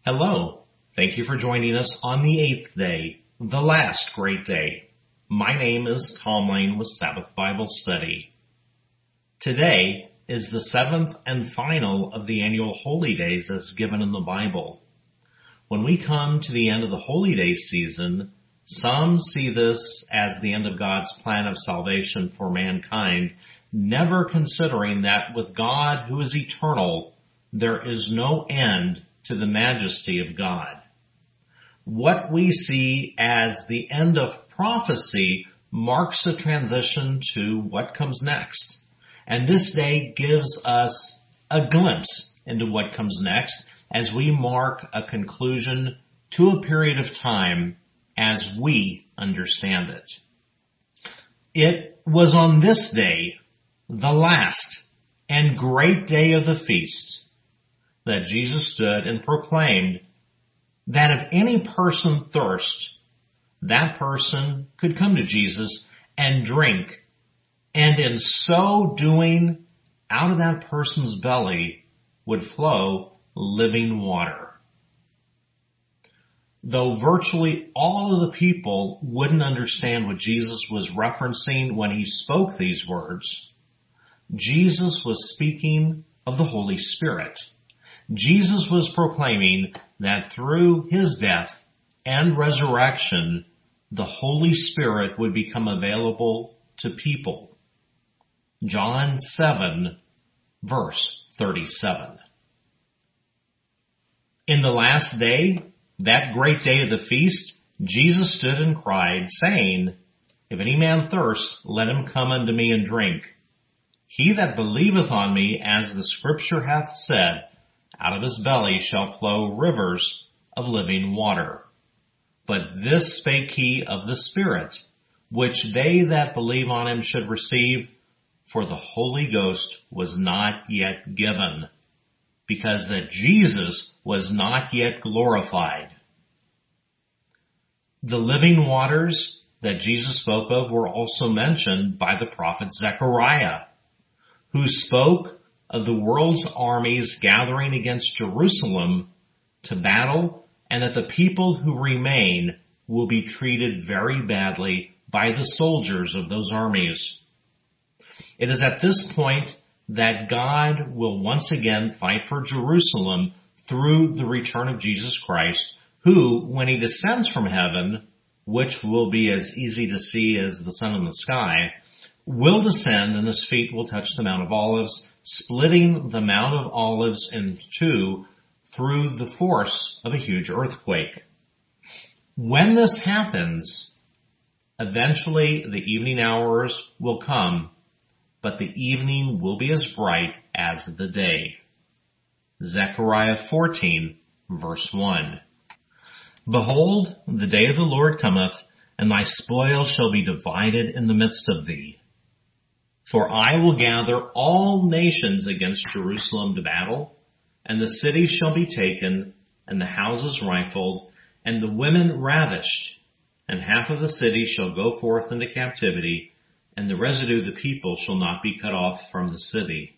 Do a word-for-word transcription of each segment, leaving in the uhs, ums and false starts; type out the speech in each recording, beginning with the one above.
Hello. Thank you for joining us on the eighth day, the last great day. My name is Tom Lane with Sabbath Bible Study. Today is the seventh and final of the annual holy days as given in the Bible. When we come to the end of the holy day season, some see this as the end of God's plan of salvation for mankind, never considering that with God who is eternal, there is no end to the majesty of God. What we see as the end of prophecy marks a transition to what comes next. And this day gives us a glimpse into what comes next as we mark a conclusion to a period of time as we understand it. It was on this day, the last and great day of the feast, that Jesus stood and proclaimed that if any person thirst, that person could come to Jesus and drink, and in so doing, out of that person's belly would flow living water. Though virtually all of the people wouldn't understand what Jesus was referencing when he spoke these words, Jesus was speaking of the Holy Spirit. Jesus was proclaiming that through his death and resurrection, the Holy Spirit would become available to people. John seven, verse thirty-seven. In the last day, that great day of the feast, Jesus stood and cried, saying, If any man thirst, let him come unto me and drink. He that believeth on me, as the scripture hath said, out of his belly shall flow rivers of living water. But this spake he of the Spirit, which they that believe on him should receive, for the Holy Ghost was not yet given, because that Jesus was not yet glorified. The living waters that Jesus spoke of were also mentioned by the prophet Zechariah, who spoke of the world's armies gathering against Jerusalem to battle, and that the people who remain will be treated very badly by the soldiers of those armies. It is at this point that God will once again fight for Jerusalem through the return of Jesus Christ, who, when he descends from heaven, which will be as easy to see as the sun in the sky, will descend and his feet will touch the Mount of Olives, splitting the Mount of Olives in two through the force of a huge earthquake. When this happens, eventually the evening hours will come, but the evening will be as bright as the day. Zechariah fourteen, verse one. Behold, the day of the Lord cometh, and thy spoil shall be divided in the midst of thee. For I will gather all nations against Jerusalem to battle, and the city shall be taken, and the houses rifled, and the women ravished, and half of the city shall go forth into captivity, and the residue of the people shall not be cut off from the city.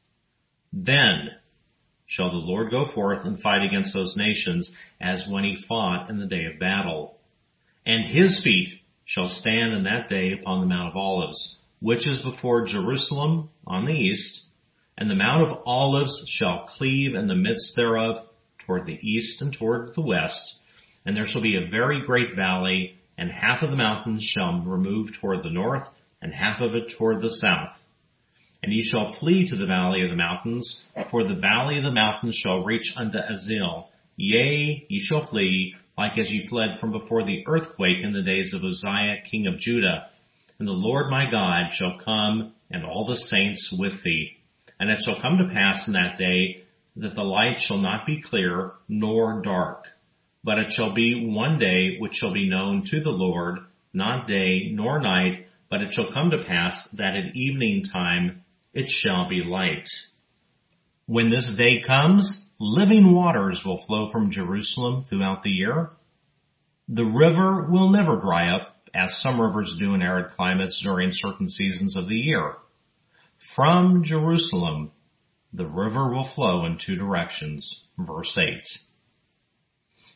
Then shall the Lord go forth and fight against those nations, as when he fought in the day of battle. And his feet shall stand in that day upon the Mount of Olives, which is before Jerusalem on the east, and the Mount of Olives shall cleave in the midst thereof toward the east and toward the west, and there shall be a very great valley, and half of the mountains shall remove toward the north, and half of it toward the south. And ye shall flee to the valley of the mountains, for the valley of the mountains shall reach unto Azil. Yea, ye shall flee, like as ye fled from before the earthquake in the days of Uzziah king of Judah. And the Lord my God shall come, and all the saints with thee. And it shall come to pass in that day that the light shall not be clear nor dark, but it shall be one day which shall be known to the Lord, not day nor night, but it shall come to pass that at evening time it shall be light. When this day comes, living waters will flow from Jerusalem throughout the year. The river will never dry up, as some rivers do in arid climates during certain seasons of the year. From Jerusalem, the river will flow in two directions. Verse eight.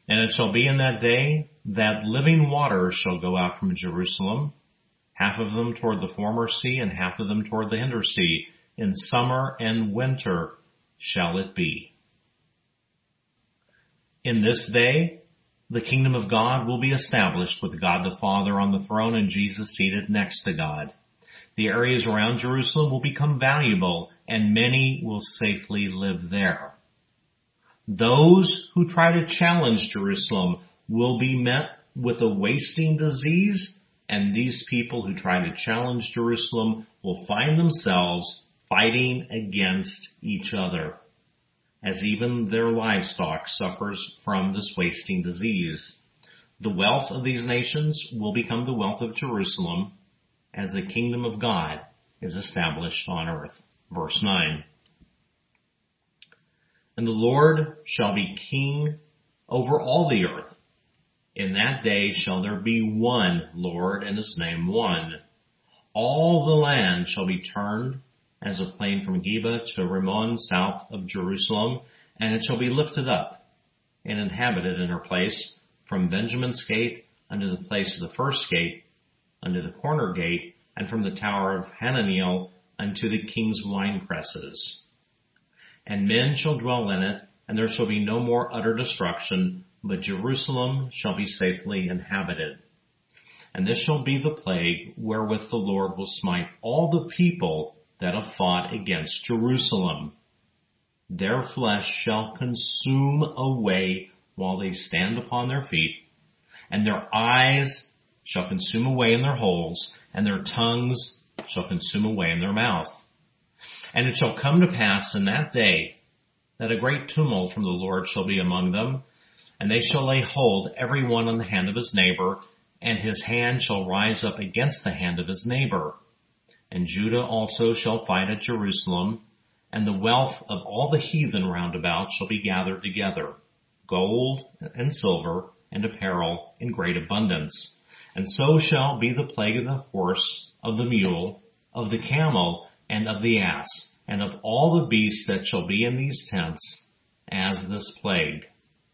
And it shall be in that day that living waters shall go out from Jerusalem, half of them toward the former sea and half of them toward the hinder sea. In summer and winter shall it be. In this day, the kingdom of God will be established with God the Father on the throne and Jesus seated next to God. The areas around Jerusalem will become valuable and many will safely live there. Those who try to challenge Jerusalem will be met with a wasting disease, and these people who try to challenge Jerusalem will find themselves fighting against each other, as even their livestock suffers from this wasting disease. The wealth of these nations will become the wealth of Jerusalem as the kingdom of God is established on earth. Verse nine. And the Lord shall be king over all the earth. In that day shall there be one Lord, and his name one. All the land shall be turned as a plain from Geba to Rimmon south of Jerusalem, and it shall be lifted up and inhabited in her place from Benjamin's gate unto the place of the first gate, unto the corner gate, and from the tower of Hananiel unto the king's wine presses. And men shall dwell in it, and there shall be no more utter destruction, but Jerusalem shall be safely inhabited. And this shall be the plague wherewith the Lord will smite all the people that have fought against Jerusalem. Their flesh shall consume away while they stand upon their feet, and their eyes shall consume away in their holes, and their tongues shall consume away in their mouth. And it shall come to pass in that day that a great tumult from the Lord shall be among them, and they shall lay hold every one on the hand of his neighbor, and his hand shall rise up against the hand of his neighbor. And Judah also shall fight at Jerusalem, and the wealth of all the heathen round about shall be gathered together, gold and silver and apparel in great abundance. And so shall be the plague of the horse, of the mule, of the camel, and of the ass, and of all the beasts that shall be in these tents, as this plague.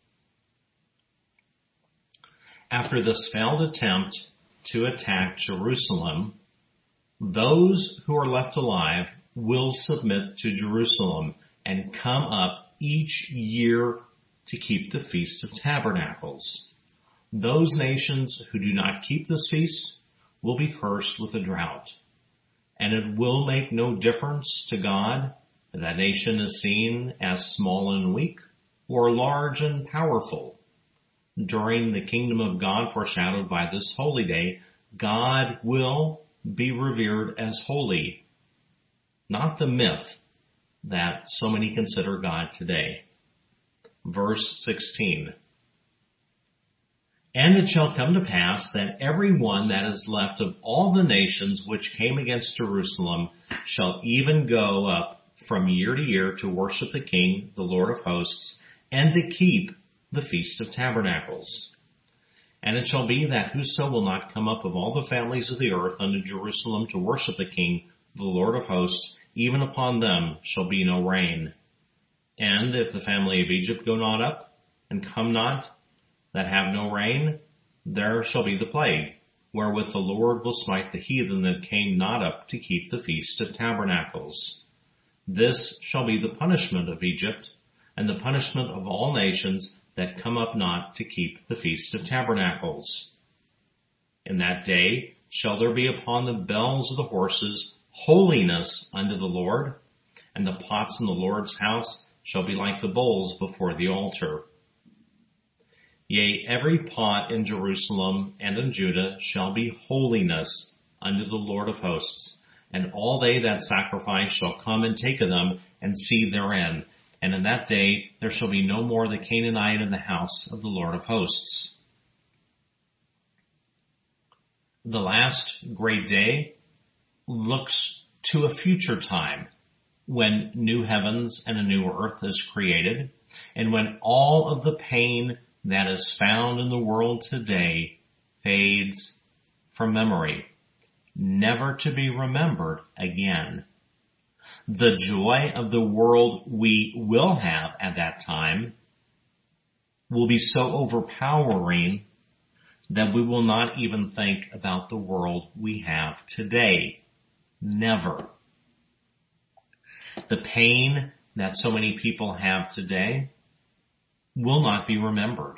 After this failed attempt to attack Jerusalem, those who are left alive will submit to Jerusalem and come up each year to keep the Feast of Tabernacles. Those nations who do not keep this feast will be cursed with a drought. And it will make no difference to God if that nation is seen as small and weak or large and powerful. During the kingdom of God foreshadowed by this holy day, God will be revered as holy, not the myth that so many consider God today. Verse sixteen. And it shall come to pass that every one that is left of all the nations which came against Jerusalem shall even go up from year to year to worship the King, the Lord of hosts, and to keep the Feast of Tabernacles. And it shall be that whoso will not come up of all the families of the earth unto Jerusalem to worship the King, the Lord of hosts, even upon them shall be no rain. And if the family of Egypt go not up, and come not, that have no rain, there shall be the plague, wherewith the Lord will smite the heathen that came not up to keep the Feast of Tabernacles. This shall be the punishment of Egypt, and the punishment of all nations that come up not to keep the Feast of Tabernacles. In that day shall there be upon the bells of the horses holiness unto the Lord, and the pots in the Lord's house shall be like the bowls before the altar. Yea, every pot in Jerusalem and in Judah shall be holiness unto the Lord of hosts, and all they that sacrifice shall come and take of them and see therein. And in that day there shall be no more the Canaanite in the house of the Lord of hosts. The last great day looks to a future time when new heavens and a new earth is created, and when all of the pain that is found in the world today fades from memory, never to be remembered again. The joy of the world we will have at that time, will be so overpowering that we will not even think about the world we have today. Never. The pain that so many people have today will not be remembered.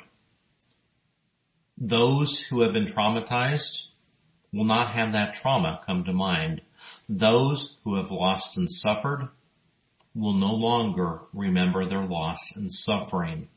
Those who have been traumatized will not have that trauma come to mind. Those who have lost and suffered will no longer remember their loss and suffering.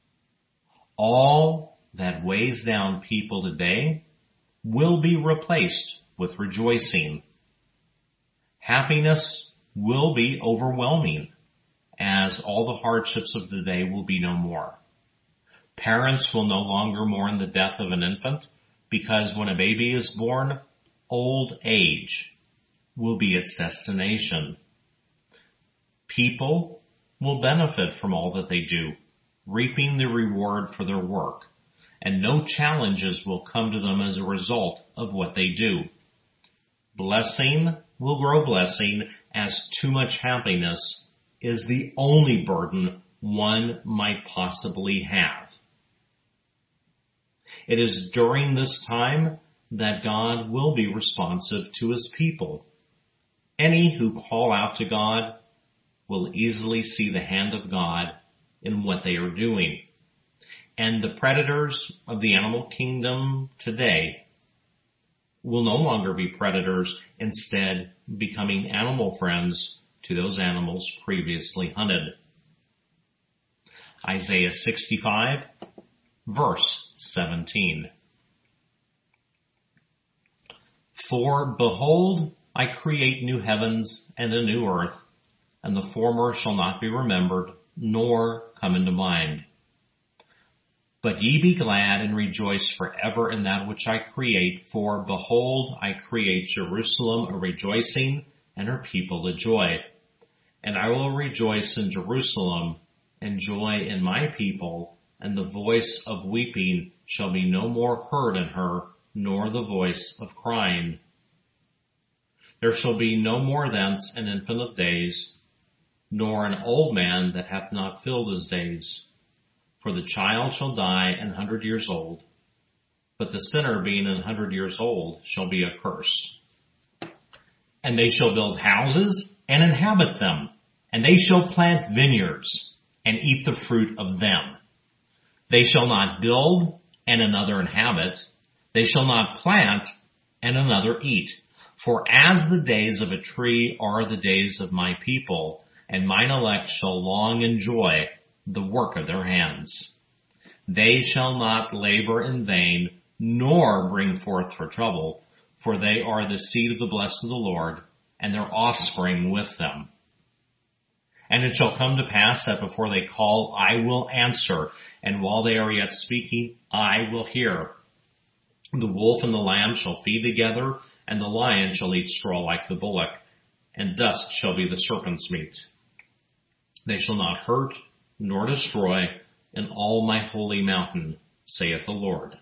All that weighs down people today will be replaced with rejoicing. Happiness will be overwhelming, as all the hardships of the day will be no more. Parents will no longer mourn the death of an infant, because when a baby is born, old age will be its destination. People will benefit from all that they do, reaping the reward for their work, and no challenges will come to them as a result of what they do. Blessing will grow blessing, as too much happiness is the only burden one might possibly have. It is during this time that God will be responsive to his people. Any who call out to God will easily see the hand of God in what they are doing. And the predators of the animal kingdom today will no longer be predators, instead becoming animal friends to those animals previously hunted. Isaiah sixty-five, verse seventeen. For behold, I create new heavens and a new earth, and the former shall not be remembered, nor come into mind. But ye be glad and rejoice forever in that which I create, for behold, I create Jerusalem a rejoicing, and her people a joy. And I will rejoice in Jerusalem, and joy in my people, and the voice of weeping shall be no more heard in her, nor the voice of crying. There shall be no more thence an infant of days, nor an old man that hath not filled his days. For the child shall die an hundred years old, but the sinner being an hundred years old shall be accursed. And they shall build houses and inhabit them, and they shall plant vineyards and eat the fruit of them. They shall not build and another inhabit. They shall not plant and another eat. For as the days of a tree are the days of my people, and mine elect shall long enjoy the work of their hands. They shall not labor in vain, nor bring forth for trouble, for they are the seed of the blessed of the Lord, and their offspring with them. And it shall come to pass that before they call, I will answer, and while they are yet speaking, I will hear. The wolf and the lamb shall feed together, and the lion shall eat straw like the bullock, and dust shall be the serpent's meat. They shall not hurt nor destroy in all my holy mountain, saith the Lord.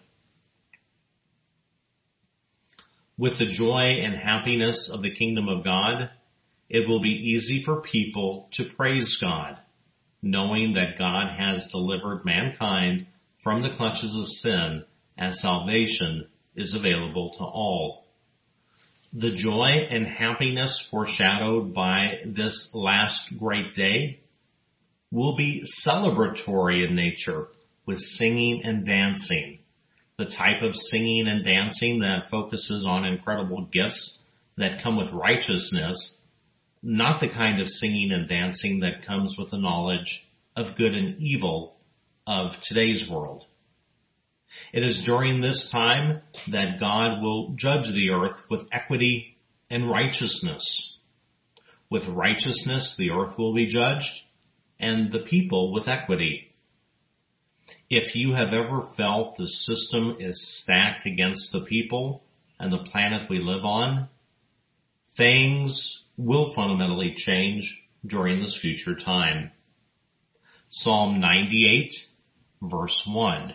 With the joy and happiness of the kingdom of God, it will be easy for people to praise God, knowing that God has delivered mankind from the clutches of sin, as salvation is available to all. The joy and happiness foreshadowed by this last great day will be celebratory in nature, with singing and dancing. The type of singing and dancing that focuses on incredible gifts that come with righteousness, not the kind of singing and dancing that comes with the knowledge of good and evil of today's world. It is during this time that God will judge the earth with equity and righteousness. With righteousness, the earth will be judged, and the people with equity. If you have ever felt the system is stacked against the people and the planet we live on, things will fundamentally change during this future time. Psalm ninety-eight, verse one.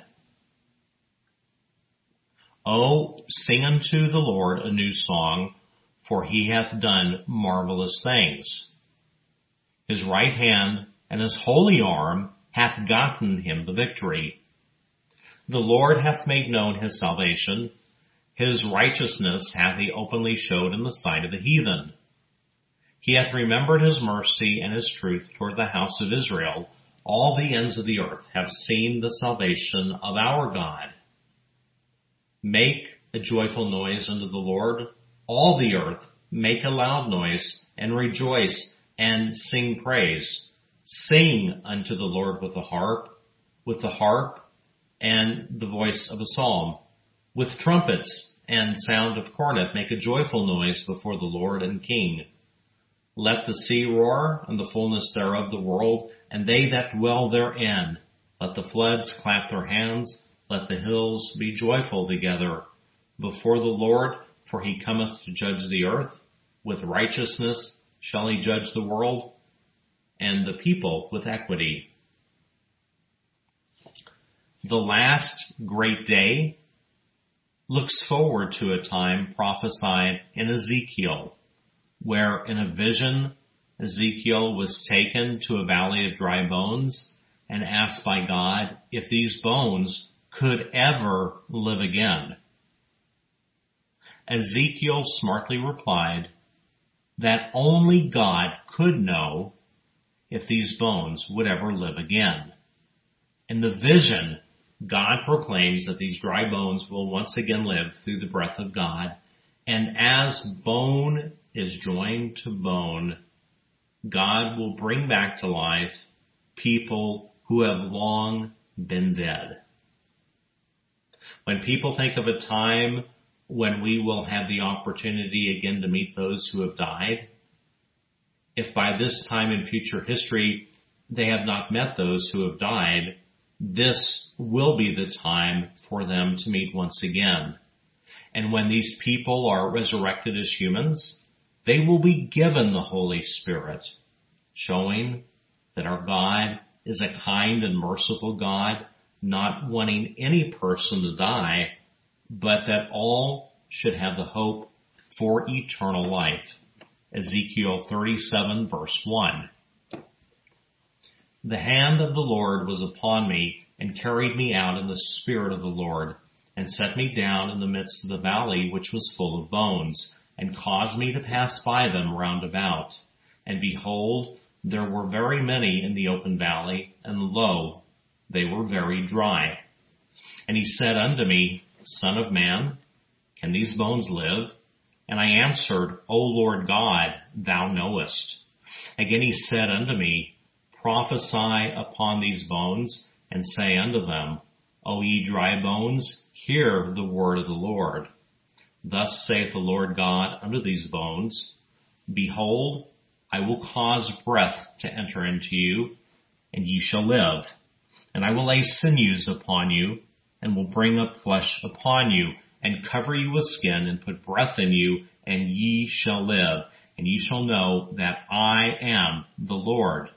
Oh, sing unto the Lord a new song, for he hath done marvelous things. His right hand and his holy arm hath gotten him the victory. The Lord hath made known his salvation. His righteousness hath he openly showed in the sight of the heathen. He hath remembered his mercy and his truth toward the house of Israel. All the ends of the earth have seen the salvation of our God. Make a joyful noise unto the Lord. All the earth, make a loud noise, and rejoice, and sing praise. Sing unto the Lord with the harp, with the harp, and the voice of a psalm. With trumpets and sound of cornet, make a joyful noise before the Lord and King. Let the sea roar, and the fullness thereof the world, and they that dwell therein. Let the floods clap their hands, let the hills be joyful together before the Lord, for he cometh to judge the earth. With righteousness shall he judge the world, and the people with equity. The last great day looks forward to a time prophesied in Ezekiel, where in a vision Ezekiel was taken to a valley of dry bones and asked by God if these bones could ever live again. Ezekiel smartly replied that only God could know if these bones would ever live again. In the vision, God proclaims that these dry bones will once again live through the breath of God, and as bone is joined to bone, God will bring back to life people who have long been dead. When people think of a time when we will have the opportunity again to meet those who have died, if by this time in future history they have not met those who have died, this will be the time for them to meet once again. And when these people are resurrected as humans, they will be given the Holy Spirit, showing that our God is a kind and merciful God, not wanting any person to die, but that all should have the hope for eternal life. Ezekiel thirty-seven verse one. The hand of the Lord was upon me and carried me out in the spirit of the Lord and set me down in the midst of the valley which was full of bones and caused me to pass by them round about. And behold, there were very many in the open valley, and lo, they were very dry. And he said unto me, Son of man, can these bones live? And I answered, O Lord God, thou knowest. Again he said unto me, Prophesy upon these bones, and say unto them, O ye dry bones, hear the word of the Lord. Thus saith the Lord God unto these bones, Behold, I will cause breath to enter into you, and ye shall live. And I will lay sinews upon you, and will bring up flesh upon you, and cover you with skin, and put breath in you, and ye shall live. And ye shall know that I am the Lord.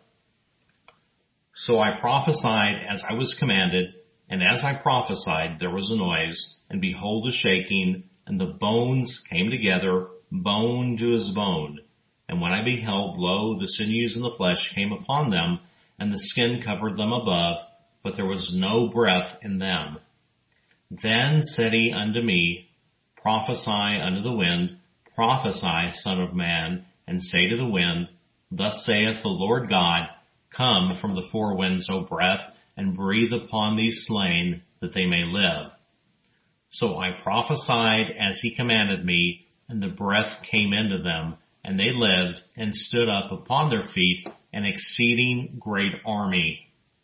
So I prophesied as I was commanded, and as I prophesied there was a noise, and behold a shaking, and the bones came together, bone to his bone. And when I beheld, lo, the sinews and the flesh came upon them, and the skin covered them above, but there was no breath in them. Then said he unto me, Prophesy unto the wind, prophesy, Son of man, and say to the wind, Thus saith the Lord God, Come from the four winds, O breath, and breathe upon these slain, that they may live. So I prophesied as he commanded me, and the breath came into them, and they lived, and stood up upon their feet, an exceeding great army.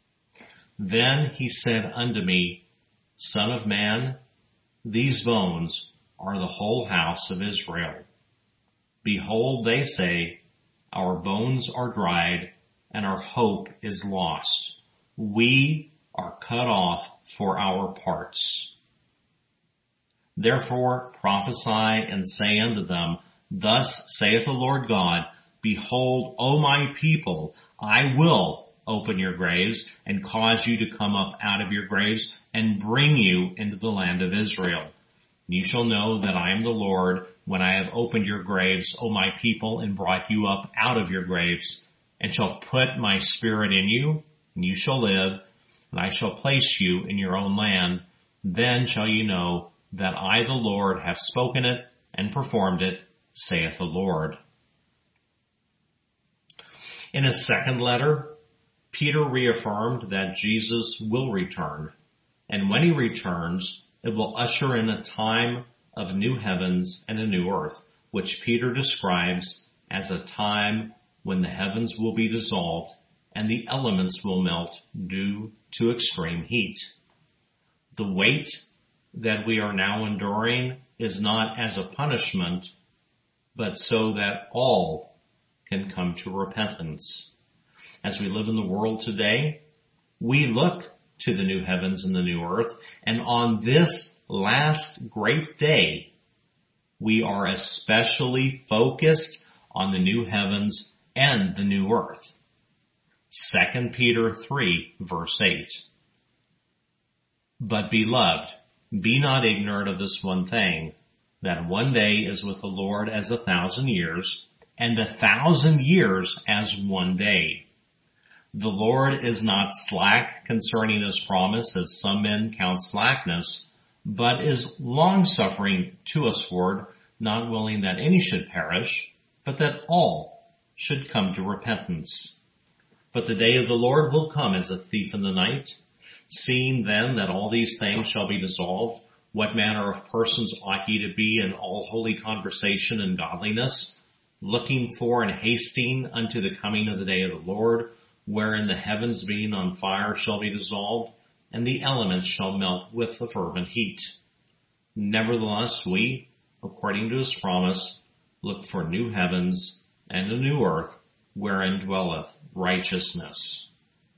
Then he said unto me, Son of man, these bones are the whole house of Israel. Behold, they say, Our bones are dried, and our hope is lost. We are cut off for our parts. Therefore prophesy and say unto them, Thus saith the Lord God, Behold, O my people, I will open your graves and cause you to come up out of your graves and bring you into the land of Israel. You shall know that I am the Lord when I have opened your graves, O my people, and brought you up out of your graves, and shall put my spirit in you, and you shall live, and I shall place you in your own land, Then shall ye know that I, the Lord, have spoken it and performed it, saith the Lord. In his second letter, Peter reaffirmed that Jesus will return, and when he returns, it will usher in a time of new heavens and a new earth, which Peter describes as a time when the heavens will be dissolved and the elements will melt due to extreme heat. The weight that we are now enduring is not as a punishment, but so that all can come to repentance. As we live in the world today, we look to the new heavens and the new earth, and on this last great day, we are especially focused on the new heavens and the new earth. Second Peter three, verse eight. But beloved, be not ignorant of this one thing, that one day is with the Lord as a thousand years, and a thousand years as one day. The Lord is not slack concerning his promise, as some men count slackness, but is long-suffering to usward, not willing that any should perish, but that all should come to repentance. But the day of the Lord will come as a thief in the night. Seeing then that all these things shall be dissolved, what manner of persons ought ye to be in all holy conversation and godliness, looking for and hasting unto the coming of the day of the Lord, wherein the heavens being on fire shall be dissolved, and the elements shall melt with the fervent heat. Nevertheless, we, according to his promise, look for new heavens and a new earth, wherein dwelleth righteousness.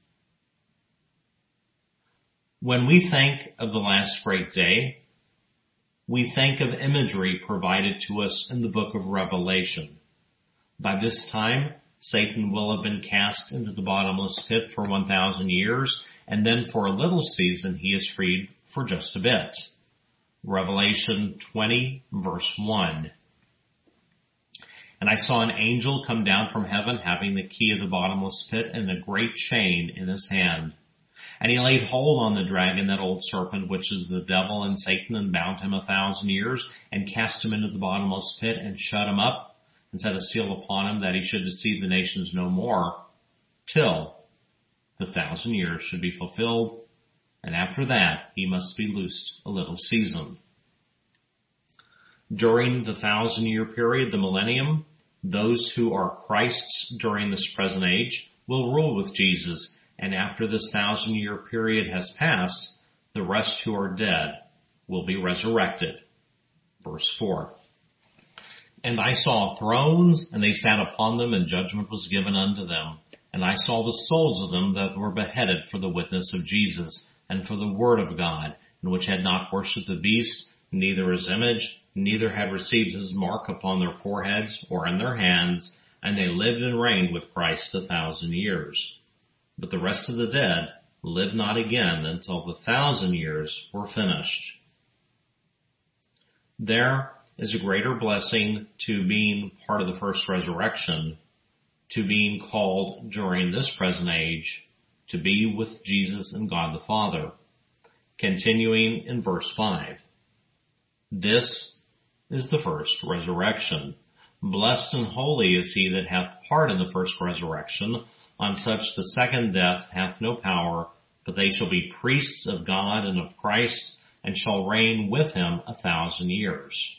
When we think of the last great day, we think of imagery provided to us in the book of Revelation. By this time, Satan will have been cast into the bottomless pit for one thousand years, and then for a little season he is freed for just a bit. Revelation twenty, verse one. And I saw an angel come down from heaven, having the key of the bottomless pit and a great chain in his hand. And he laid hold on the dragon, that old serpent, which is the devil and Satan, and bound him a thousand years, and cast him into the bottomless pit, and shut him up, and set a seal upon him, that he should deceive the nations no more, till the thousand years should be fulfilled, and after that he must be loosed a little season. During the thousand year period, the millennium, those who are Christ's during this present age will rule with Jesus, and after this thousand year period has passed, the rest who are dead will be resurrected. Verse four. And I saw thrones, and they sat upon them, and judgment was given unto them. And I saw the souls of them that were beheaded for the witness of Jesus, and for the word of God, and which had not worshipped the beast, neither his image, neither had received his mark upon their foreheads or in their hands, and they lived and reigned with Christ a thousand years. But the rest of the dead lived not again until the thousand years were finished. There is a greater blessing to being part of the first resurrection, to being called during this present age to be with Jesus and God the Father. Continuing in verse five. This is the first resurrection. Blessed and holy is he that hath part in the first resurrection. On such the second death hath no power, but they shall be priests of God and of Christ, and shall reign with him a thousand years.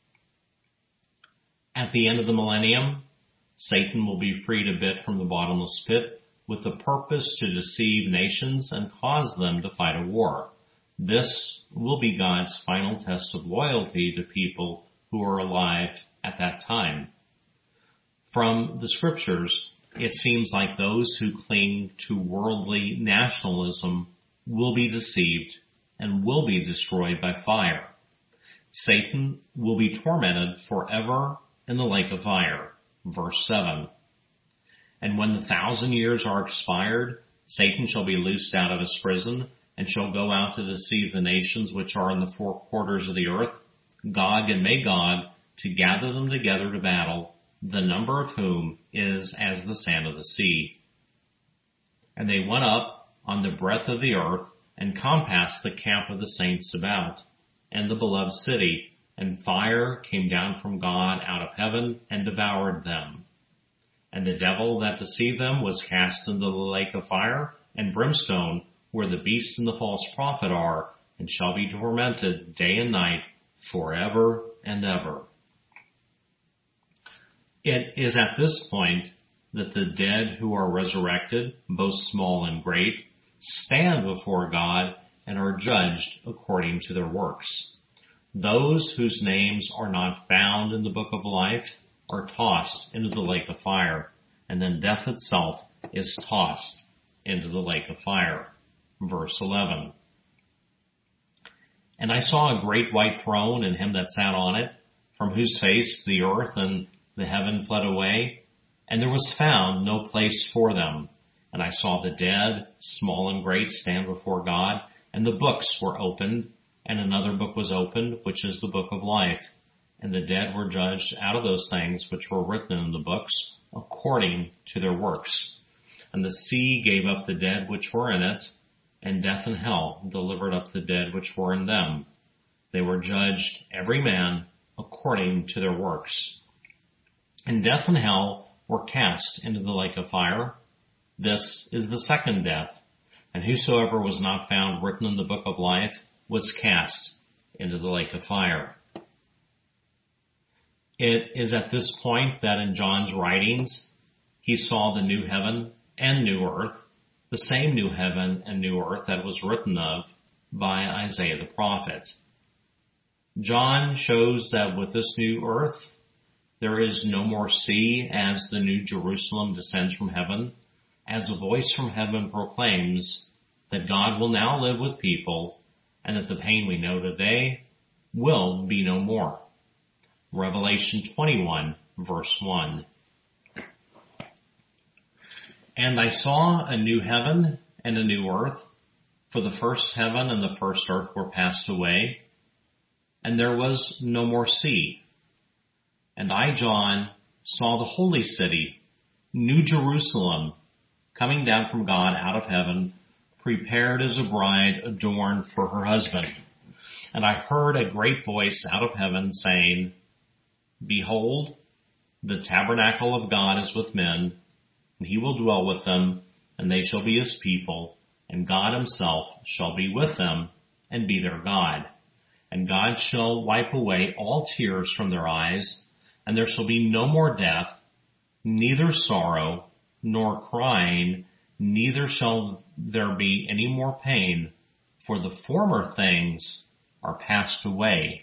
At the end of the millennium, Satan will be freed a bit from the bottomless pit with the purpose to deceive nations and cause them to fight a war. This will be God's final test of loyalty to people who are alive at that time. From the scriptures, it seems like those who cling to worldly nationalism will be deceived and will be destroyed by fire. Satan will be tormented forever in the lake of fire. Verse seven. And when the thousand years are expired, Satan shall be loosed out of his prison, and shall go out to deceive the nations which are in the four quarters of the earth, Gog and Magog, to gather them together to battle, the number of whom is as the sand of the sea. And they went up on the breadth of the earth, and compassed the camp of the saints about, and the beloved city, and fire came down from God out of heaven and devoured them. And the devil that deceived them was cast into the lake of fire and brimstone, where the beast and the false prophet are, and shall be tormented day and night forever and ever. It is at this point that the dead who are resurrected, both small and great, stand before God and are judged according to their works. Those whose names are not found in the book of life are tossed into the lake of fire, and then death itself is tossed into the lake of fire. Verse eleven. And I saw a great white throne and him that sat on it, from whose face the earth and the heaven fled away, and there was found no place for them. And I saw the dead, small and great, stand before God, and the books were opened, and another book was opened, which is the book of life. And the dead were judged out of those things which were written in the books, according to their works. And the sea gave up the dead which were in it, and death and hell delivered up the dead which were in them. They were judged, every man, according to their works. And death and hell were cast into the lake of fire. This is the second death. And whosoever was not found written in the book of life was cast into the lake of fire. It is at this point that in John's writings, he saw the new heaven and new earth, the same new heaven and new earth that was written of by Isaiah the prophet. John shows that with this new earth, there is no more sea as the new Jerusalem descends from heaven, as a voice from heaven proclaims that God will now live with people and that the pain we know today will be no more. Revelation twenty-one, verse one. And I saw a new heaven and a new earth, for the first heaven and the first earth were passed away, and there was no more sea. And I, John, saw the holy city, New Jerusalem, coming down from God out of heaven, prepared as a bride adorned for her husband. And I heard a great voice out of heaven saying, Behold, the tabernacle of God is with men, and he will dwell with them, and they shall be his people, and God himself shall be with them, and be their God. And God shall wipe away all tears from their eyes, and there shall be no more death, neither sorrow, nor crying, neither shall there be any more pain, for the former things are passed away.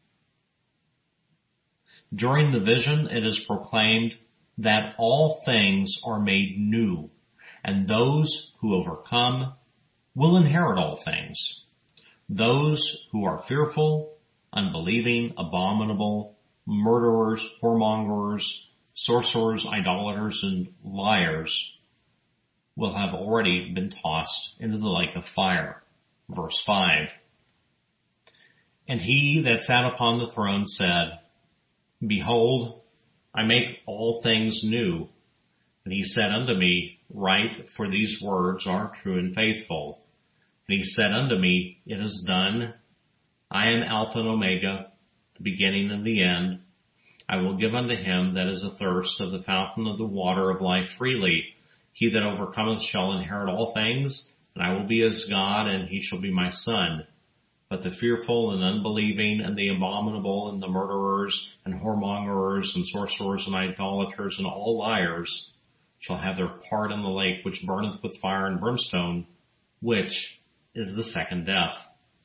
During the vision, it is proclaimed that all things are made new, and those who overcome will inherit all things. Those who are fearful, unbelieving, abominable, murderers, whoremongers, sorcerers, idolaters, and liars will have already been tossed into the lake of fire. Verse five. And he that sat upon the throne said, Behold, I make all things new. And he said unto me, Write, for these words are true and faithful. And he said unto me, It is done. I am Alpha and Omega, the beginning and the end. I will give unto him that is athirst of the fountain of the water of life freely. He that overcometh shall inherit all things, and I will be his God, and he shall be my son. But the fearful and unbelieving and the abominable and the murderers and whoremongers and sorcerers and idolaters and all liars shall have their part in the lake which burneth with fire and brimstone, which is the second death.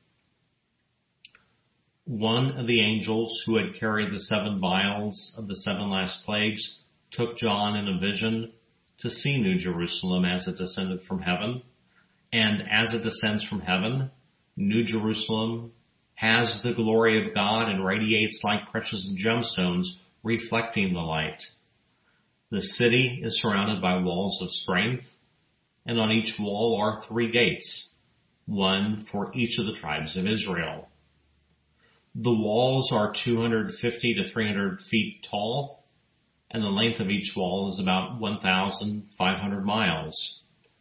One of the angels who had carried the seven vials of the seven last plagues took John in a vision to see New Jerusalem as it descended from heaven. And as it descends from heaven, New Jerusalem has the glory of God and radiates like precious gemstones, reflecting the light. The city is surrounded by walls of strength, and on each wall are three gates, one for each of the tribes of Israel. The walls are two hundred fifty to three hundred feet tall, and the length of each wall is about one thousand five hundred miles.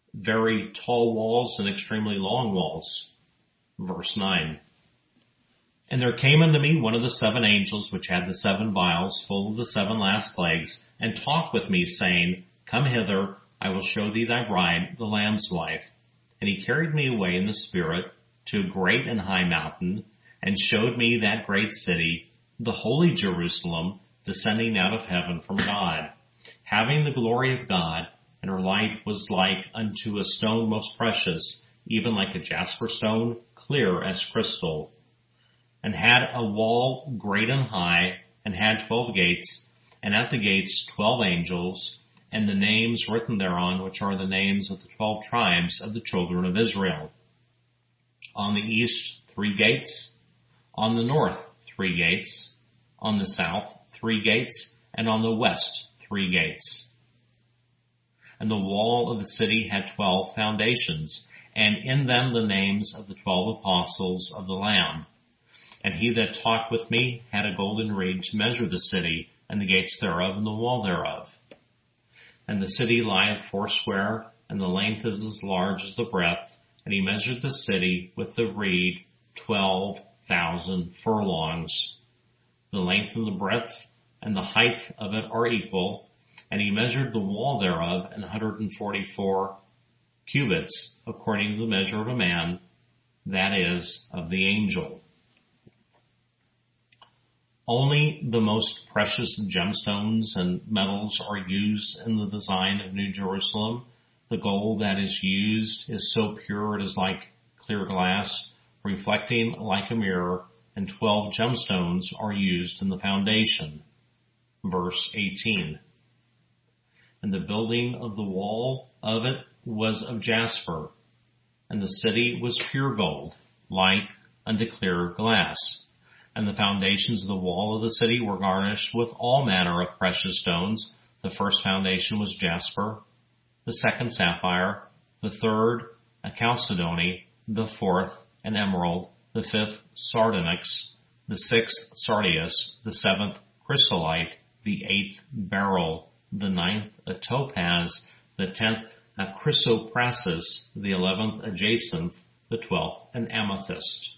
very tall walls and extremely long walls. Verse nine. And there came unto me one of the seven angels which had the seven vials full of the seven last plagues, and talked with me, saying, Come hither, I will show thee thy bride, the Lamb's wife. And he carried me away in the Spirit to a great and high mountain, and showed me that great city, the holy Jerusalem, descending out of heaven from God, having the glory of God, and her light was like unto a stone most precious, even like a jasper stone, clear as crystal, and had a wall great and high, and had twelve gates, and at the gates twelve angels, and the names written thereon, which are the names of the twelve tribes of the children of Israel. On the east, three gates. On the north, three gates. On the south, three gates. And on the west, three gates. And the wall of the city had twelve foundations, and in them the names of the twelve apostles of the Lamb. And he that talked with me had a golden reed to measure the city, and the gates thereof, and the wall thereof. And the city lieth foursquare, and the length is as large as the breadth. And he measured the city with the reed twelve thousand furlongs. The length and the breadth and the height of it are equal. And he measured the wall thereof an hundred and forty-four cubits, according to the measure of a man, that is, of the angel. Only the most precious gemstones and metals are used in the design of New Jerusalem. The gold that is used is so pure it is like clear glass, reflecting like a mirror, and twelve gemstones are used in the foundation. Verse eighteen. And the building of the wall of it was of jasper, and the city was pure gold, like unto clear glass. And the foundations of the wall of the city were garnished with all manner of precious stones. The first foundation was jasper, the second sapphire, the third a chalcedony, the fourth an emerald, the fifth sardonyx, the sixth sardius, the seventh chrysolite, the eighth beryl, the ninth a topaz, the tenth a chrysoprasus, the eleventh a jacinth, the twelfth an amethyst.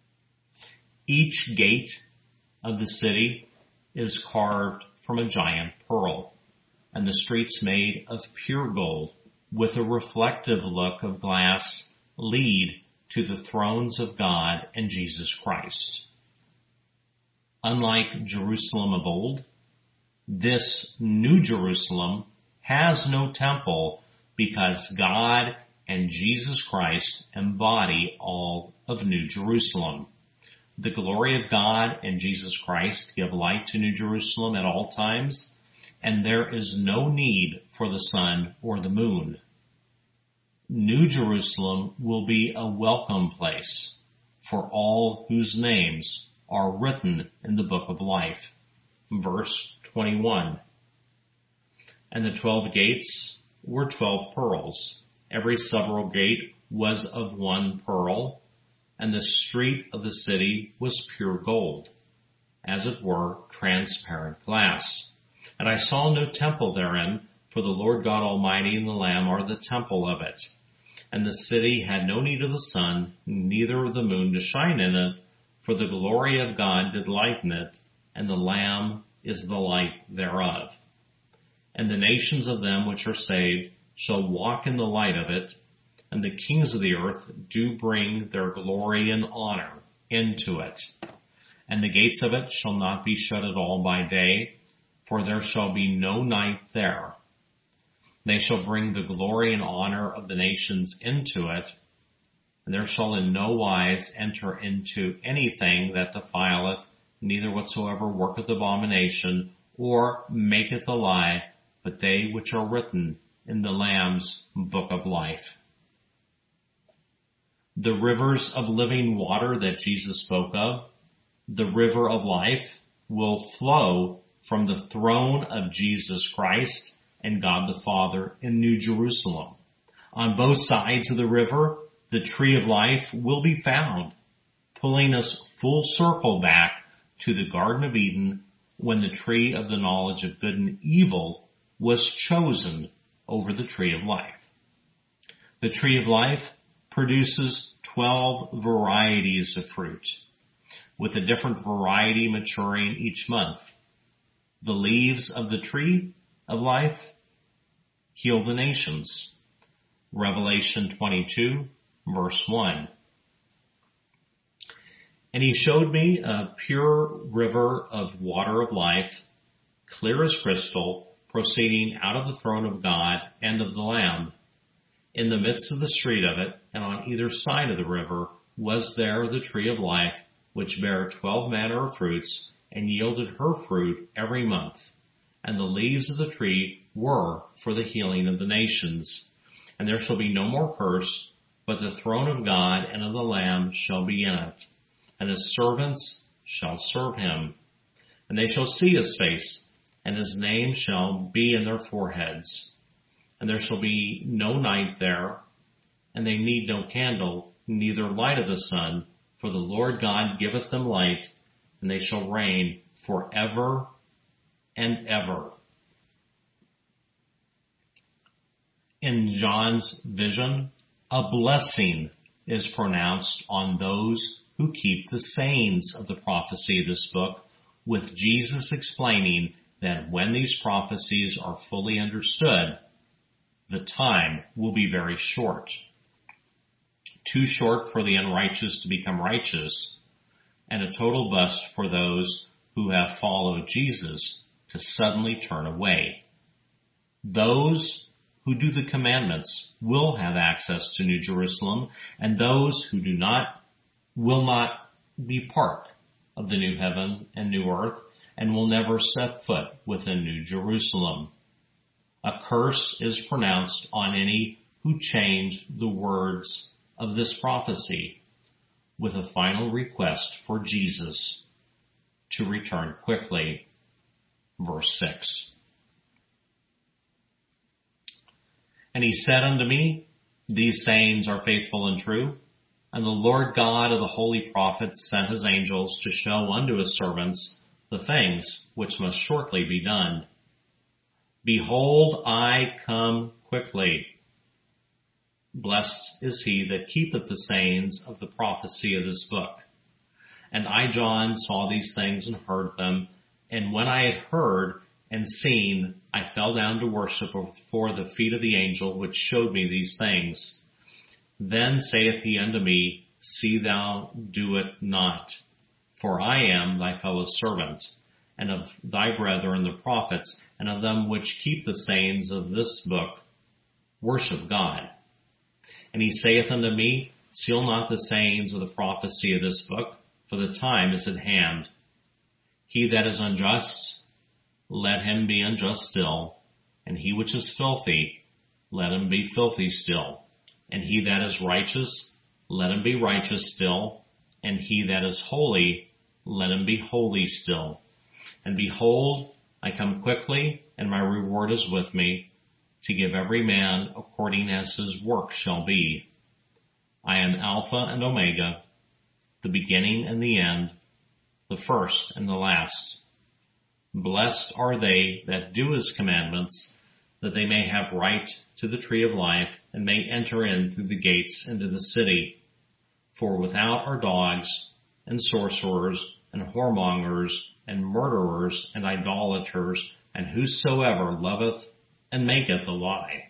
Each gate of the city is carved from a giant pearl, and the streets made of pure gold, with a reflective look of glass, lead to the thrones of God and Jesus Christ. Unlike Jerusalem of old, this New Jerusalem has no temple, because God and Jesus Christ embody all of New Jerusalem. The glory of God and Jesus Christ give light to New Jerusalem at all times, and there is no need for the sun or the moon. New Jerusalem will be a welcome place for all whose names are written in the book of life. Verse twenty-one. And the twelve gates were twelve pearls. Every several gate was of one pearl, and the street of the city was pure gold, as it were transparent glass. And I saw no temple therein, for the Lord God Almighty and the Lamb are the temple of it. And the city had no need of the sun, neither of the moon to shine in it, for the glory of God did lighten it, and the Lamb is the light thereof. And the nations of them which are saved shall walk in the light of it, and the kings of the earth do bring their glory and honor into it. And the gates of it shall not be shut at all by day, for there shall be no night there. They shall bring the glory and honor of the nations into it, and there shall in no wise enter into anything that defileth, neither whatsoever worketh abomination, or maketh a lie, but they which are written in the Lamb's book of life. The rivers of living water that Jesus spoke of, the river of life, will flow from the throne of Jesus Christ and God the Father in New Jerusalem. On both sides of the river, the tree of life will be found, pulling us full circle back to the Garden of Eden when the tree of the knowledge of good and evil was chosen over the tree of life. The tree of life produces twelve varieties of fruit, with a different variety maturing each month. The leaves of the tree of life heal the nations. Revelation twenty-two, verse one. And he showed me a pure river of water of life, clear as crystal, proceeding out of the throne of God and of the Lamb. In the midst of the street of it, and on either side of the river, was there the tree of life, which bare twelve manner of fruits, and yielded her fruit every month. And the leaves of the tree were for the healing of the nations. And there shall be no more curse, but the throne of God and of the Lamb shall be in it. And his servants shall serve him. And they shall see his face, and his name shall be in their foreheads. And there shall be no night there, and they need no candle, neither light of the sun, for the Lord God giveth them light, and they shall reign forever and ever. In John's vision, a blessing is pronounced on those who keep the sayings of the prophecy of this book, with Jesus explaining that when these prophecies are fully understood, the time will be very short. Too short for the unrighteous to become righteous, and a total bust for those who have followed Jesus to suddenly turn away. Those who do the commandments will have access to New Jerusalem, and those who do not will not be part of the new heaven and new earth, and will never set foot within New Jerusalem. A curse is pronounced on any who change the words of this prophecy, with a final request for Jesus to return quickly. Verse six. And he said unto me, these sayings are faithful and true. And the Lord God of the holy prophets sent his angels to show unto his servants the things which must shortly be done. Behold, I come quickly. Blessed is he that keepeth the sayings of the prophecy of this book. And I, John, saw these things and heard them. And when I had heard and seen, I fell down to worship before the feet of the angel which showed me these things. Then saith he unto me, see thou do it not, for I am thy fellow servant, and of thy brethren the prophets, and of them which keep the sayings of this book. Worship God. And he saith unto me, seal not the sayings of the prophecy of this book, for the time is at hand. He that is unjust, let him be unjust still, and he which is filthy, let him be filthy still. And he that is righteous, let him be righteous still. And he that is holy, let him be holy still. And behold, I come quickly, and my reward is with me, to give every man according as his work shall be. I am Alpha and Omega, the beginning and the end, the first and the last. Blessed are they that do his commandments, that they may have right to the tree of life, and may enter in through the gates into the city. For without are dogs, and sorcerers, and whoremongers, and murderers, and idolaters, and whosoever loveth and maketh a lie.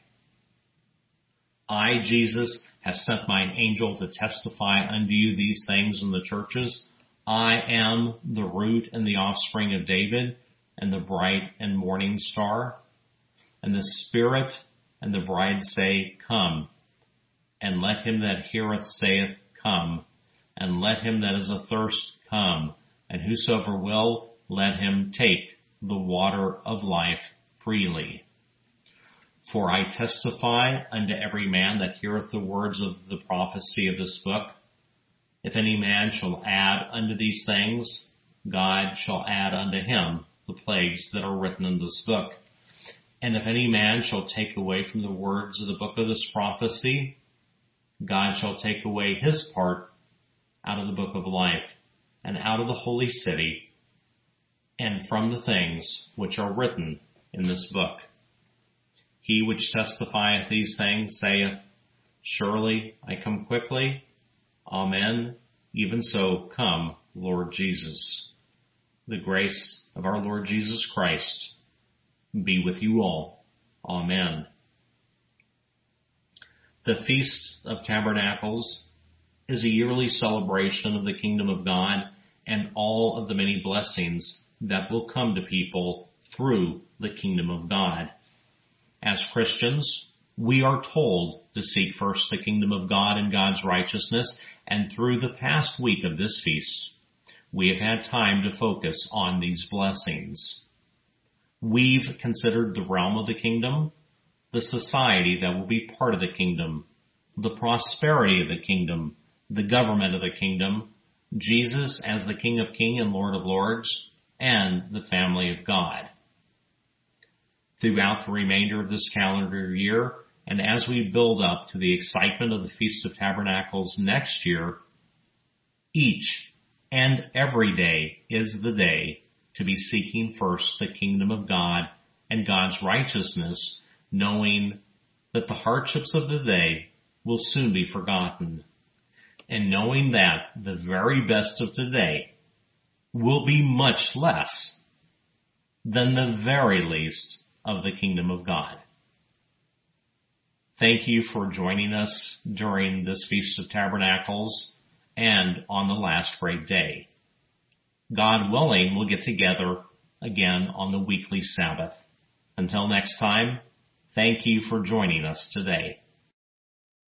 I, Jesus, have sent mine angel to testify unto you these things in the churches. I am the root and the offspring of David, and the bright and morning star. And the Spirit and the bride say, come. And let him that heareth saith, come. And let him that is athirst come. And whosoever will, let him take the water of life freely. For I testify unto every man that heareth the words of the prophecy of this book. If any man shall add unto these things, God shall add unto him the plagues that are written in this book. And if any man shall take away from the words of the book of this prophecy, God shall take away his part out of the book of life, and out of the holy city, and from the things which are written in this book. He which testifieth these things saith, Surely I come quickly. Amen. Even so, come, Lord Jesus. The grace of our Lord Jesus Christ be with you all. Amen. The Feast of Tabernacles is a yearly celebration of the kingdom of God and all of the many blessings that will come to people through the kingdom of God. As Christians, we are told to seek first the kingdom of God and God's righteousness, and through the past week of this feast, we have had time to focus on these blessings. We've considered the realm of the kingdom, the society that will be part of the kingdom, the prosperity of the kingdom, the government of the kingdom, Jesus as the King of Kings and Lord of Lords, and the family of God. Throughout the remainder of this calendar year, and as we build up to the excitement of the Feast of Tabernacles next year, each and every day is the day to be seeking first the kingdom of God and God's righteousness, knowing that the hardships of the day will soon be forgotten, and knowing that the very best of today will be much less than the very least of the kingdom of God. Thank you for joining us during this Feast of Tabernacles and on the last great day. God willing, we'll get together again on the weekly Sabbath. Until next time, thank you for joining us today.